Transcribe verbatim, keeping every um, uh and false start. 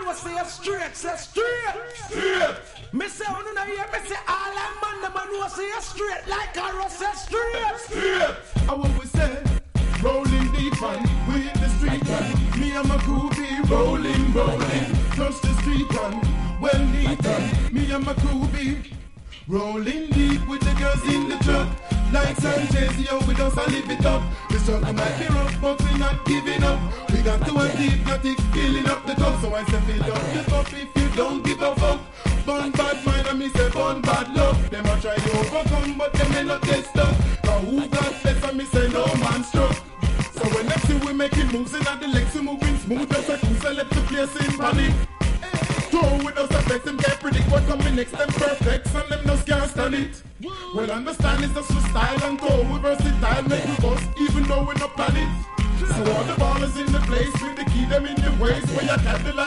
know say straight, say straight. Straight. Me say when you know hear me say all them man them know say straight like a rust, say straight. Straight. I what we say. Rolling deep and with the street and me and my crew be rolling, rolling. Touch the street and well neat and me and my crew be rolling deep with the girls in the truck. Like Sanchez, yo, we just a live it up. The struggle might be rough, but we not giving up. We got to a deep, not it, filling up the cup. So I say fill up the cup if you don't give a fuck. Bun bad mind and me say bun bad luck. Them a try to overcome, but them may not get stuck. Cause who got less and me say no man struck. So when next thing we making moves in at the legs, we moving smooth as a cruise and let the place in panic. Throw with us effects, them can't predict what coming next, them perfect, and them just can't stand it. Well, understand it's just for style and go, we versatile, make we bust, even though we not plan it. So all the ballers in the place, with the key them in the waist, where you can't